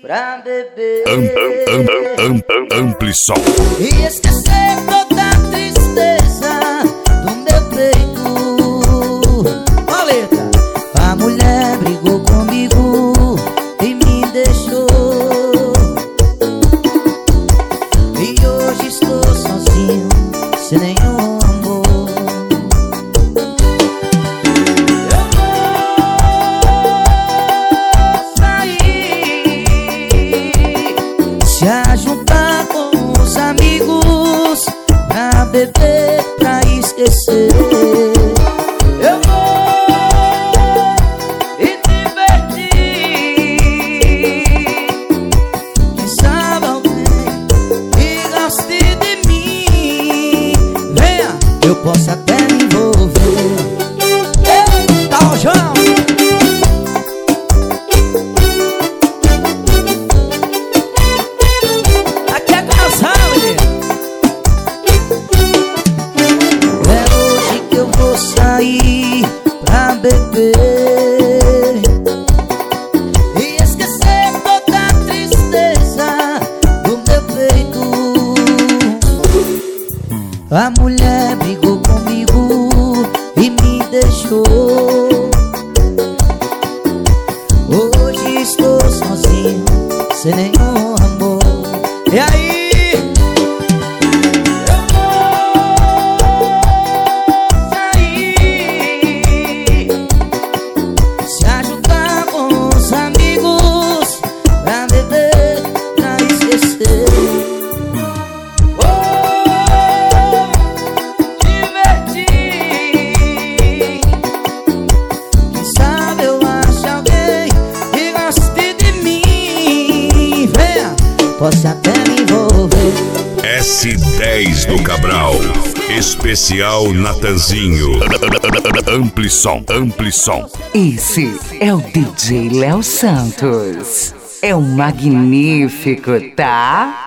pra beber Ampli-som e esquecer toda a tristeza do meu peito. Ó letra. A mulher brigou comigo e me deixou, e hoje estou sozinho, sem nenhum amor. Eu vou sair, se ajuntar com os amigos pra beber, pra esquecer. Eu vou me divertir, quem sabe alguém que goste de mim. Venha, eu posso até me envolver. Eita, Rojão! Aqui é coração, menino. É hoje que eu vou sair pra beber e esquecer toda a tristeza do meu peito. A mulher brigou comigo e me deixou, hoje estou sozinho, sem nenhum amor. E aí? Eu vou sair, se ajuntar com os amigos pra beber, pra esquecer. Vou divertir, quem sabe eu acho alguém que goste de mim. Venha, posso até me envolver. S10 do Cabral, especial Natanzinho. Ampli-som. Esse é o DJ Léo Santos. É um magnífico, tá?